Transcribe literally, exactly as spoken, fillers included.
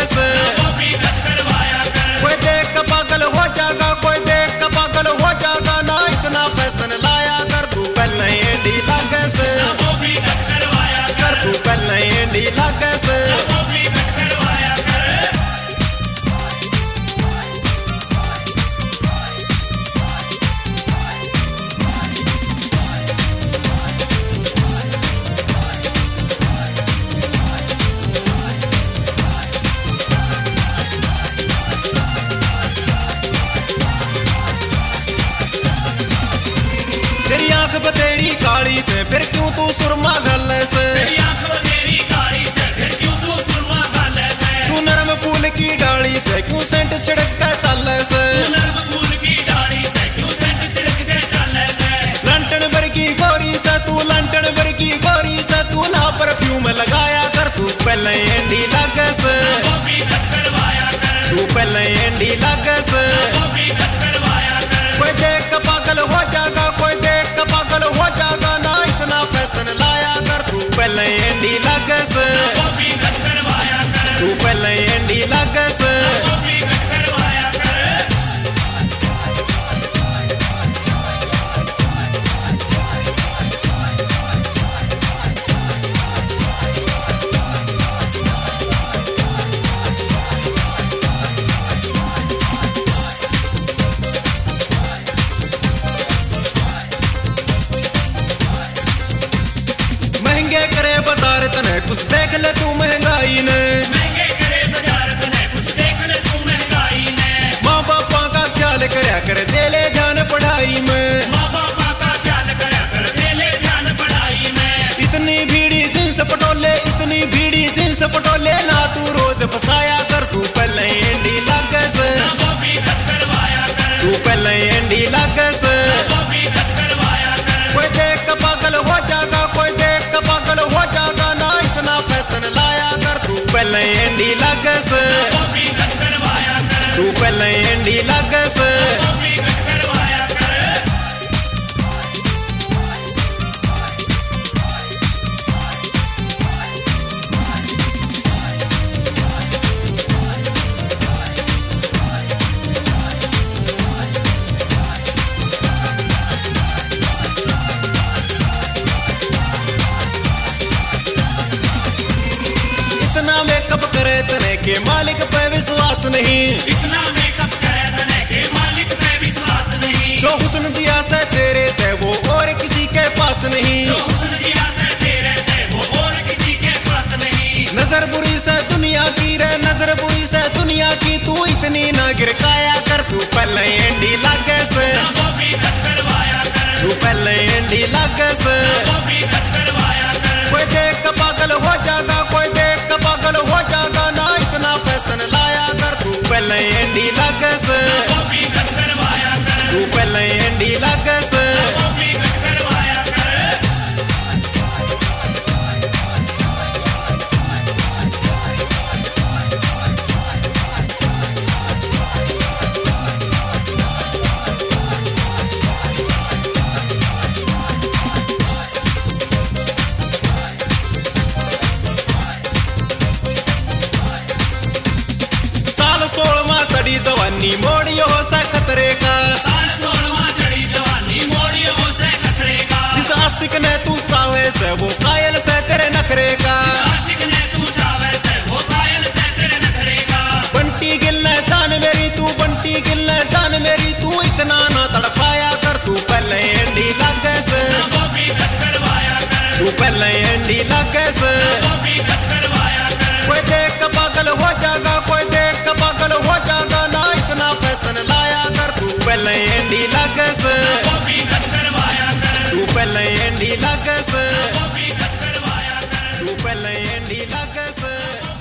से। कोई देख के पागल हो जाएगा, कोई देख के पागल हो जाएगा ना, इतना फैशन लाया कर तू पहले एंडी लागे से, कर तू पहले एंडी लागे से। तेरी आंख बतेरी काली से फिर क्यों तू सुरमा गले से, तू नरम फूल की डाली से क्यों सेंट छिड़क के चले से, लंटन बरकी गोरी से तू, लंटन बरकी गोरी से तू ना परफ्यूम लगाया कर तू पहले एंडी लागे से, तू पहले एंडी लागे से। कोई देख के पागल हो जाएगा, कोई देख के पागल हो जाएगा ना, इतना फैशन लाया कर तू पहले एंडी लागे से, तू पहले एंडी लागे से। महंगे करे बाजार तने कुछ देख ले तू महंगाई ने, माँ बापा का ख्याल करया कर दे ले ध्यान पढ़ाई में, इतनी भीड़ी जींस पटोले, इतनी भीड़ी जींस पटोले ना तू रोज फसाया कर तू पहले एंडी लागे से, तू पहले एंडी लागे से। कोई देख के पागल हो जाएगा, कोई देख के पागल हो जाएगा ना, इतना फैशन लाया कर तू पहले एंडी लागे से, तू पहले एंडी लागे से। इतना मेकअप करे तने के मालिक पे विश्वास नहीं, इतना मेकअप करे तने के मालिक पे विश्वास नहीं, जो हुस्न दिया से तेरे थे वो और किसी के पास नहीं, जो हुस्न दिया से तेरे थे वो और किसी के पास नहीं। नजर बुरी से दुनिया की रे, नजर बुरी से दुनिया की, तू इतनी ना गिरकाया कर तू पहले एंडी लागे से, वो भी खत करवाया कर, तू पहले एंडी लागे से। वो भी खत करवाया कर। कोई देख के पागल हो जाएगा, कोई देख के पागल हो जाएगा ना, इतना फैशन लाया कर तू पहले एंडी लागे से, वो भी खत करवाया कर, तू पहले एंडी लागे से। वो भी खत करवाया कर। साल सोलवा चढ़ी जवानी मोड़ियो से खतरे का, साल सोलवा चढ़ी जवानी मोड़ियो से खतरे का, जिस आशिक ने तू चाहे से वो कायल से तेरे नखरे का, आशिक ने तू चावे से वो कायल से तेरे नखरे का। बंटी गिल जान मेरी तू, बंटी गिल जान मेरी तू, इतना ना तड़पाया कर तू पहले एंडी लागे से, वो भी खत करवाया कर, तू पहले एंडी लागे से। वो भी खत करवाया कर। कोई देख के पागल हो जाएगा, कोई देख के पागल हो जाएगा ना, इतना फैशन लाया कर तू पहले एंडी लागे से, वो भी खत करवाया कर, तू पहले एंडी लागे से, वो भी खत करवाया कर। तू पहले एंडी लागे से।